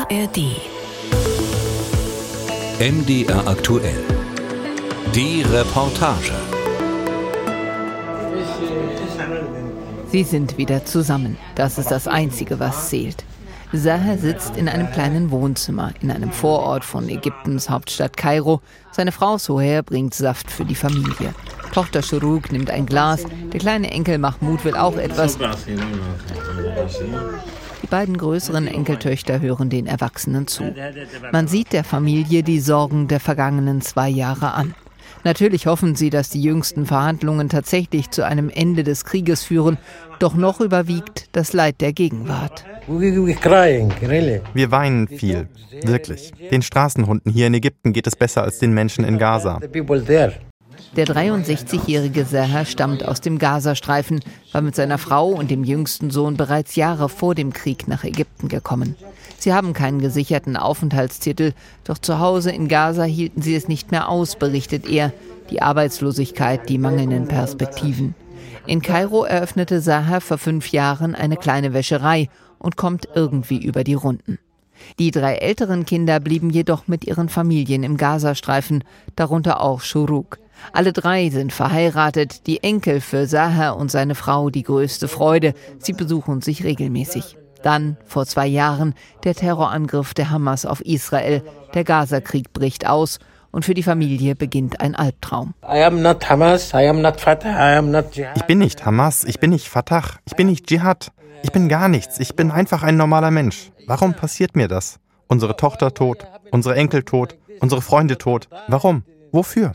ARD. MDR aktuell. Die Reportage. Sie sind wieder zusammen. Das ist das Einzige, was zählt. Zaher sitzt in einem kleinen Wohnzimmer in einem Vorort von Ägyptens Hauptstadt Kairo. Seine Frau Soher bringt Saft für die Familie. Tochter Shuruk nimmt ein Glas. Der kleine Enkel Mahmoud will auch etwas. Die beiden größeren Enkeltöchter hören den Erwachsenen zu. Man sieht der Familie die Sorgen der vergangenen 2 Jahre an. Natürlich hoffen sie, dass die jüngsten Verhandlungen tatsächlich zu einem Ende des Krieges führen. Doch noch überwiegt das Leid der Gegenwart. Wir weinen viel, wirklich. Den Straßenhunden hier in Ägypten geht es besser als den Menschen in Gaza. Der 63-jährige Zaher stammt aus dem Gazastreifen, war mit seiner Frau und dem jüngsten Sohn bereits Jahre vor dem Krieg nach Ägypten gekommen. Sie haben keinen gesicherten Aufenthaltstitel, doch zu Hause in Gaza hielten sie es nicht mehr aus, berichtet er. Die Arbeitslosigkeit, die mangelnden Perspektiven. In Kairo eröffnete Zaher vor 5 Jahren eine kleine Wäscherei und kommt irgendwie über die Runden. Die 3 älteren Kinder blieben jedoch mit ihren Familien im Gazastreifen, darunter auch Shuruk. Alle 3 sind verheiratet, die Enkel für Zaher und seine Frau die größte Freude. Sie besuchen sich regelmäßig. Dann, vor 2 Jahren, der Terrorangriff der Hamas auf Israel. Der Gazakrieg bricht aus und für die Familie beginnt ein Albtraum. Ich bin nicht Hamas, ich bin nicht Fatah, ich bin nicht Dschihad. Ich bin gar nichts, ich bin einfach ein normaler Mensch. Warum passiert mir das? Unsere Tochter tot, unsere Enkel tot, unsere Freunde tot. Warum? Wofür?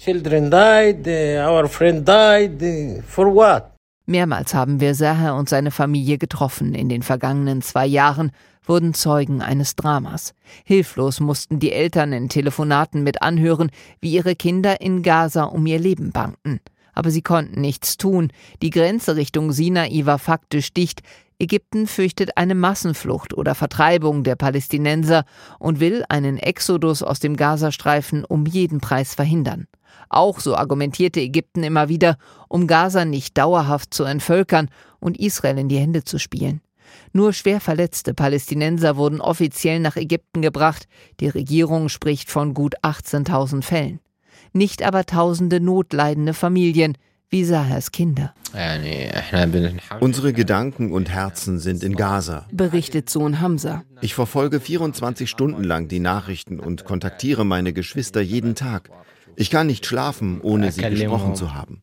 Mehrmals haben wir Zaher und seine Familie getroffen. In den vergangenen 2 Jahren wurden Zeugen eines Dramas. Hilflos mussten die Eltern in Telefonaten mit anhören, wie ihre Kinder in Gaza um ihr Leben bangten. Aber sie konnten nichts tun. Die Grenze Richtung Sinai war faktisch dicht. Ägypten fürchtet eine Massenflucht oder Vertreibung der Palästinenser und will einen Exodus aus dem Gazastreifen um jeden Preis verhindern. Auch, so argumentierte Ägypten immer wieder, um Gaza nicht dauerhaft zu entvölkern und Israel in die Hände zu spielen. Nur schwer verletzte Palästinenser wurden offiziell nach Ägypten gebracht. Die Regierung spricht von gut 18.000 Fällen. Nicht aber tausende notleidende Familien, wie Zahers Kinder. Unsere Gedanken und Herzen sind in Gaza, Berichtet Sohn Hamza. Ich verfolge 24 Stunden lang die Nachrichten und kontaktiere meine Geschwister jeden Tag. Ich kann nicht schlafen, ohne sie gesprochen zu haben.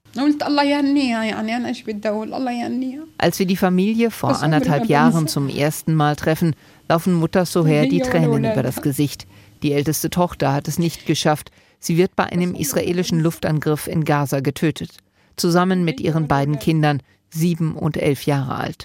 Als wir die Familie vor 1,5 Jahren zum ersten Mal treffen, laufen Mutter Soher die Tränen über das Gesicht. Die älteste Tochter hat es nicht geschafft. Sie wird bei einem israelischen Luftangriff in Gaza getötet. Zusammen mit ihren beiden Kindern, 7 und 11 Jahre alt.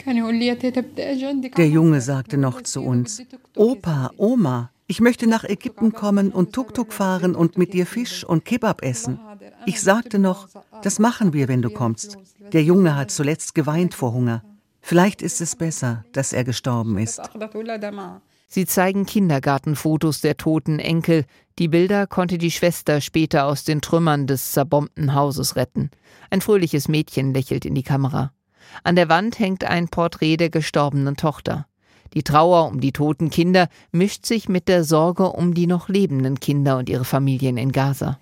Der Junge sagte noch zu uns: Opa, Oma, ich möchte nach Ägypten kommen und Tuk-Tuk fahren und mit dir Fisch und Kebab essen. Ich sagte noch, das machen wir, wenn du kommst. Der Junge hat zuletzt geweint vor Hunger. Vielleicht ist es besser, dass er gestorben ist. Sie zeigen Kindergartenfotos der toten Enkel. Die Bilder konnte die Schwester später aus den Trümmern des zerbombten Hauses retten. Ein fröhliches Mädchen lächelt in die Kamera. An der Wand hängt ein Porträt der gestorbenen Tochter. Die Trauer um die toten Kinder mischt sich mit der Sorge um die noch lebenden Kinder und ihre Familien in Gaza.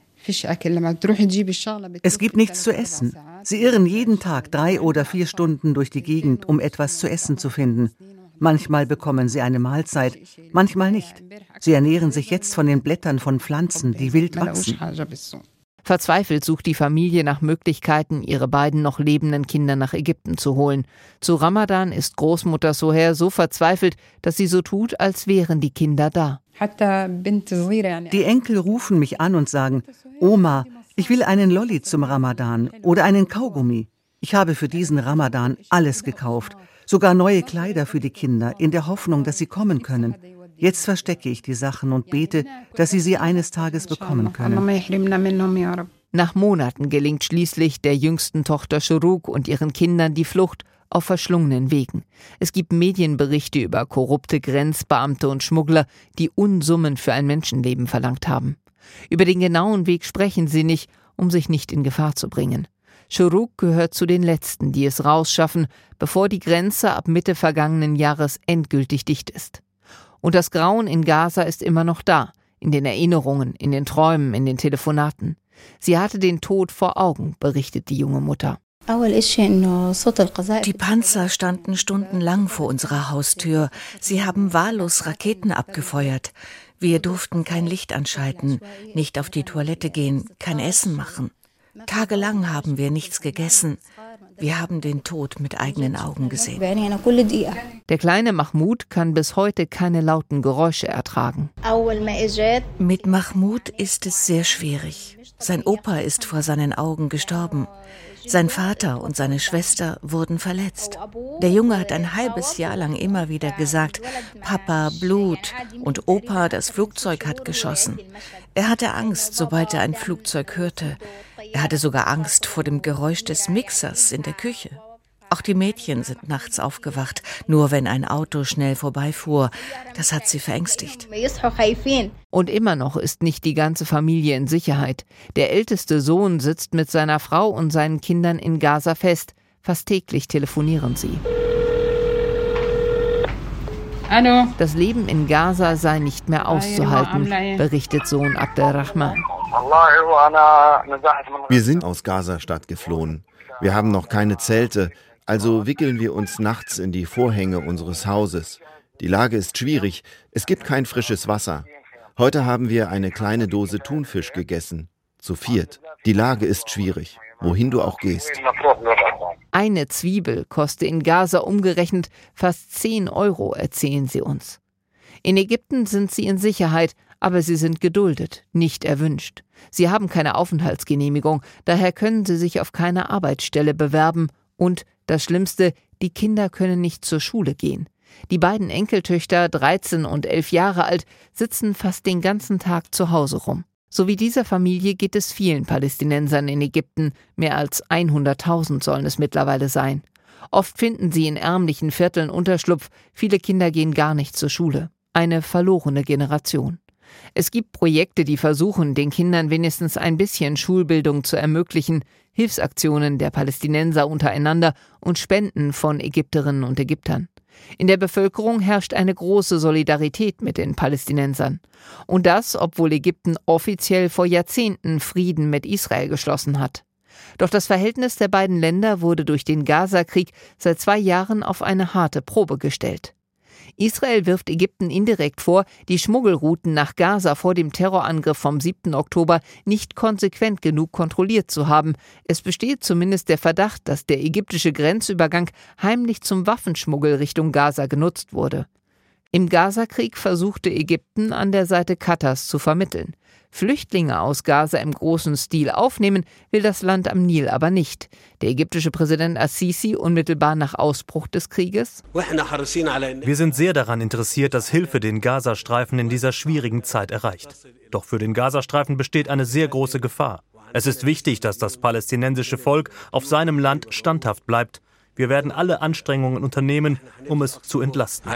Es gibt nichts zu essen. Sie irren jeden Tag 3 oder 4 Stunden durch die Gegend, um etwas zu essen zu finden. Manchmal bekommen sie eine Mahlzeit, manchmal nicht. Sie ernähren sich jetzt von den Blättern von Pflanzen, die wild wachsen. Verzweifelt sucht die Familie nach Möglichkeiten, ihre beiden noch lebenden Kinder nach Ägypten zu holen. Zu Ramadan ist Großmutter Soher so verzweifelt, dass sie so tut, als wären die Kinder da. Die Enkel rufen mich an und sagen: Oma, ich will einen Lolli zum Ramadan oder einen Kaugummi. Ich habe für diesen Ramadan alles gekauft, sogar neue Kleider für die Kinder, in der Hoffnung, dass sie kommen können. Jetzt verstecke ich die Sachen und bete, dass sie eines Tages bekommen können. Nach Monaten gelingt schließlich der jüngsten Tochter Shuruk und ihren Kindern die Flucht auf verschlungenen Wegen. Es gibt Medienberichte über korrupte Grenzbeamte und Schmuggler, die Unsummen für ein Menschenleben verlangt haben. Über den genauen Weg sprechen sie nicht, um sich nicht in Gefahr zu bringen. Shuruk gehört zu den Letzten, die es rausschaffen, bevor die Grenze ab Mitte vergangenen Jahres endgültig dicht ist. Und das Grauen in Gaza ist immer noch da, in den Erinnerungen, in den Träumen, in den Telefonaten. Sie hatte den Tod vor Augen, berichtet die junge Mutter. Die Panzer standen stundenlang vor unserer Haustür. Sie haben wahllos Raketen abgefeuert. Wir durften kein Licht anschalten, nicht auf die Toilette gehen, kein Essen machen. Tagelang haben wir nichts gegessen. Wir haben den Tod mit eigenen Augen gesehen. Der kleine Mahmoud kann bis heute keine lauten Geräusche ertragen. Mit Mahmoud ist es sehr schwierig. Sein Opa ist vor seinen Augen gestorben. Sein Vater und seine Schwester wurden verletzt. Der Junge hat ein halbes Jahr lang immer wieder gesagt, Papa, Blut, und Opa, das Flugzeug hat geschossen. Er hatte Angst, sobald er ein Flugzeug hörte. Er hatte sogar Angst vor dem Geräusch des Mixers in der Küche. Auch die Mädchen sind nachts aufgewacht, nur wenn ein Auto schnell vorbeifuhr. Das hat sie verängstigt. Und immer noch ist nicht die ganze Familie in Sicherheit. Der älteste Sohn sitzt mit seiner Frau und seinen Kindern in Gaza fest. Fast täglich telefonieren sie. Hallo. Das Leben in Gaza sei nicht mehr auszuhalten, berichtet Sohn Abdelrahman. Wir sind aus Gaza-Stadt geflohen. Wir haben noch keine Zelte. Also wickeln wir uns nachts in die Vorhänge unseres Hauses. Die Lage ist schwierig, es gibt kein frisches Wasser. Heute haben wir eine kleine Dose Thunfisch gegessen, zu viert. Die Lage ist schwierig, wohin du auch gehst. Eine Zwiebel koste in Gaza umgerechnet fast 10 €, erzählen sie uns. In Ägypten sind sie in Sicherheit, aber sie sind geduldet, nicht erwünscht. Sie haben keine Aufenthaltsgenehmigung, daher können sie sich auf keine Arbeitsstelle bewerben. Und das Schlimmste, die Kinder können nicht zur Schule gehen. Die beiden Enkeltöchter, 13 und 11 Jahre alt, sitzen fast den ganzen Tag zu Hause rum. So wie dieser Familie geht es vielen Palästinensern in Ägypten. Mehr als 100.000 sollen es mittlerweile sein. Oft finden sie in ärmlichen Vierteln Unterschlupf. Viele Kinder gehen gar nicht zur Schule. Eine verlorene Generation. Es gibt Projekte, die versuchen, den Kindern wenigstens ein bisschen Schulbildung zu ermöglichen, Hilfsaktionen der Palästinenser untereinander und Spenden von Ägypterinnen und Ägyptern. In der Bevölkerung herrscht eine große Solidarität mit den Palästinensern. Und das, obwohl Ägypten offiziell vor Jahrzehnten Frieden mit Israel geschlossen hat. Doch das Verhältnis der beiden Länder wurde durch den Gaza-Krieg seit 2 Jahren auf eine harte Probe gestellt. Israel wirft Ägypten indirekt vor, die Schmuggelrouten nach Gaza vor dem Terrorangriff vom 7. Oktober nicht konsequent genug kontrolliert zu haben. Es besteht zumindest der Verdacht, dass der ägyptische Grenzübergang heimlich zum Waffenschmuggel Richtung Gaza genutzt wurde. Im Gaza-Krieg versuchte Ägypten an der Seite Katars zu vermitteln. Flüchtlinge aus Gaza im großen Stil aufnehmen will das Land am Nil aber nicht. Der ägyptische Präsident Al-Sisi unmittelbar nach Ausbruch des Krieges: Wir sind sehr daran interessiert, dass Hilfe den Gazastreifen in dieser schwierigen Zeit erreicht. Doch für den Gazastreifen besteht eine sehr große Gefahr. Es ist wichtig, dass das palästinensische Volk auf seinem Land standhaft bleibt. Wir werden alle Anstrengungen unternehmen, um es zu entlasten.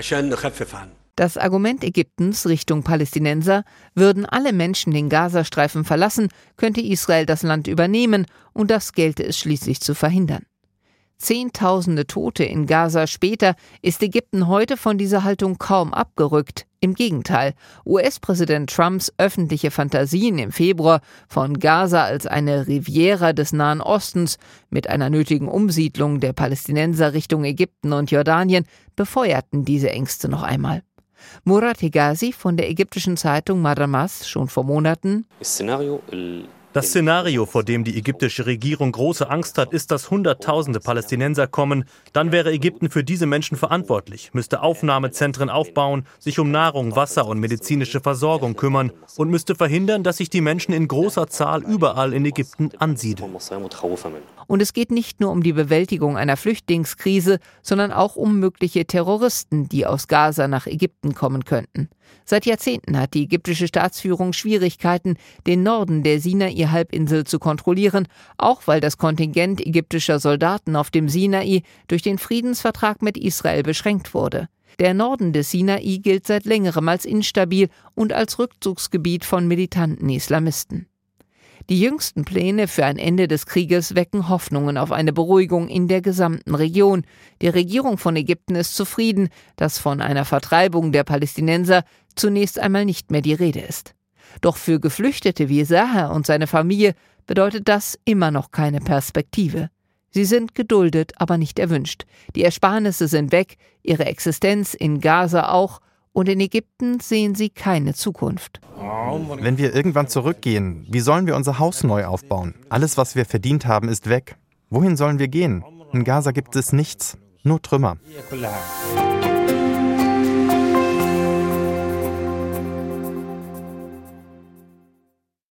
Das Argument Ägyptens Richtung Palästinenser: Würden alle Menschen den Gazastreifen verlassen, könnte Israel das Land übernehmen, und das gelte es schließlich zu verhindern. Zehntausende Tote in Gaza später ist Ägypten heute von dieser Haltung kaum abgerückt. Im Gegenteil, US-Präsident Trumps öffentliche Fantasien im Februar von Gaza als eine Riviera des Nahen Ostens mit einer nötigen Umsiedlung der Palästinenser Richtung Ägypten und Jordanien befeuerten diese Ängste noch einmal. Murat Hegazi von der ägyptischen Zeitung Madamas schon vor Monaten: Das Szenario, vor dem die ägyptische Regierung große Angst hat, ist, dass Hunderttausende Palästinenser kommen. Dann wäre Ägypten für diese Menschen verantwortlich, müsste Aufnahmezentren aufbauen, sich um Nahrung, Wasser und medizinische Versorgung kümmern und müsste verhindern, dass sich die Menschen in großer Zahl überall in Ägypten ansiedeln. Und es geht nicht nur um die Bewältigung einer Flüchtlingskrise, sondern auch um mögliche Terroristen, die aus Gaza nach Ägypten kommen könnten. Seit Jahrzehnten hat die ägyptische Staatsführung Schwierigkeiten, den Norden der Sinai-Halbinsel zu kontrollieren, auch weil das Kontingent ägyptischer Soldaten auf dem Sinai durch den Friedensvertrag mit Israel beschränkt wurde. Der Norden des Sinai gilt seit längerem als instabil und als Rückzugsgebiet von militanten Islamisten. Die jüngsten Pläne für ein Ende des Krieges wecken Hoffnungen auf eine Beruhigung in der gesamten Region. Die Regierung von Ägypten ist zufrieden, dass von einer Vertreibung der Palästinenser zunächst einmal nicht mehr die Rede ist. Doch für Geflüchtete wie Zaher und seine Familie bedeutet das immer noch keine Perspektive. Sie sind geduldet, aber nicht erwünscht. Die Ersparnisse sind weg, ihre Existenz in Gaza auch, und in Ägypten sehen sie keine Zukunft. Wenn wir irgendwann zurückgehen, wie sollen wir unser Haus neu aufbauen? Alles, was wir verdient haben, ist weg. Wohin sollen wir gehen? In Gaza gibt es nichts, nur Trümmer.